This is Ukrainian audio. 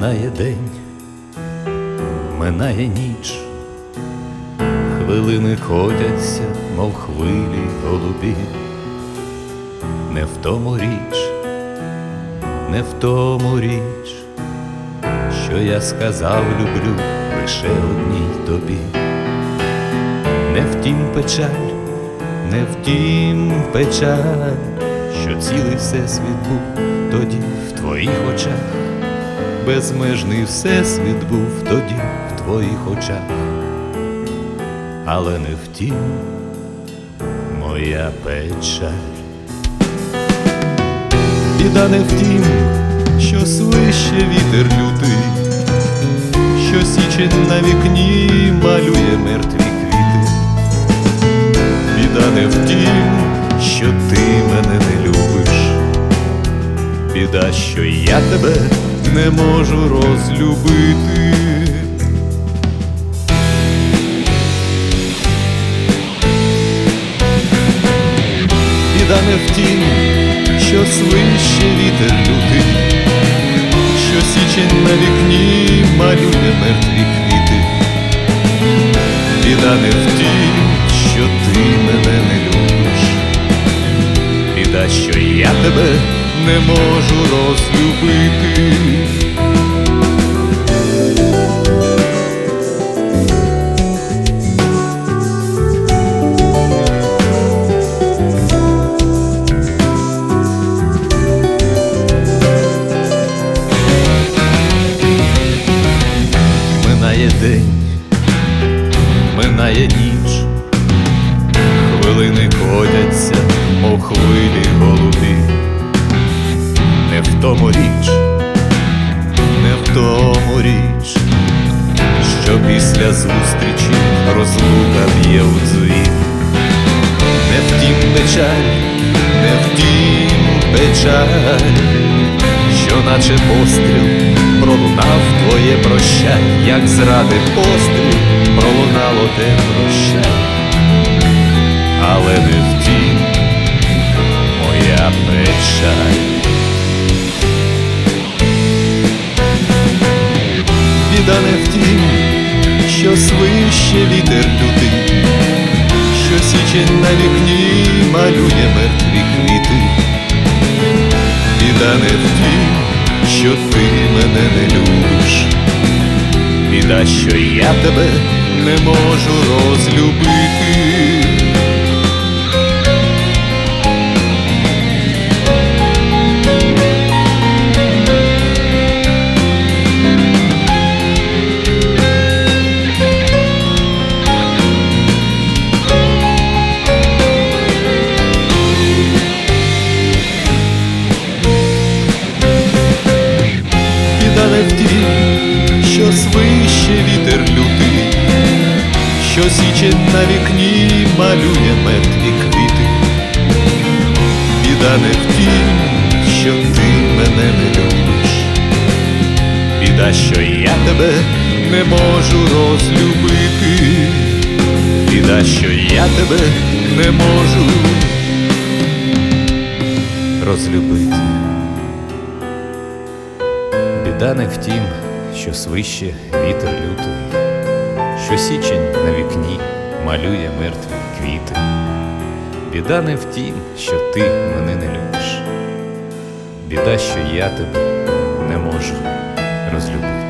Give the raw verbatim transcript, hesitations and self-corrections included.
Минає день, минає ніч, хвилини котяться, мов хвилі голубі. Не в тому річ, не в тому річ, що я сказав люблю лише одній тобі. Не втім печаль, не втім печаль, що цілий всесвіт був тоді в твоїх очах. Безмежний всесвіт був тоді в твоїх очах, але не втім моя печаль. Біда не втім, що свище вітер лютий, що січень на вікні малює мертві квіти. Біда не втім, що ти мене не любиш, біда, що я тебе не можу розлюбити. Біда не втім, що свище вітер лютий, що січень на вікні малює мертві квіти. Біда не втім, що ти мене не любиш, біда, що я тебе не можу розлюбити. Минає день, минає ніч, хвилини котяться, мов хвилі голубі. Не в тому річ, не в тому річ, що після зустрічі розлука б'є у дзвін. Не втім печаль, не втім печаль, що наче постріл пролунав твоє прощай, як зради постріл пролунало те прощай, але не втім моя печаль. Біда не втім, що свище вітер лютий, що січень на вікні малює мертві квіти. Біда не втім, що ти мене не любиш, біда, що я тебе не можу розлюбити. Біда не втім, що свище вітер лютий, що січень на вікні малює мертві квіти. Біда не втім, що ти мене не любиш, біда, що я тебе не можу розлюбити, біда, що я тебе не можу розлюбити. Біда не втім, що свище вітер лютий, що січень на вікні малює мертві квіти. Біда не втім, що ти мене не любиш, біда, що я тебе не можу розлюбити.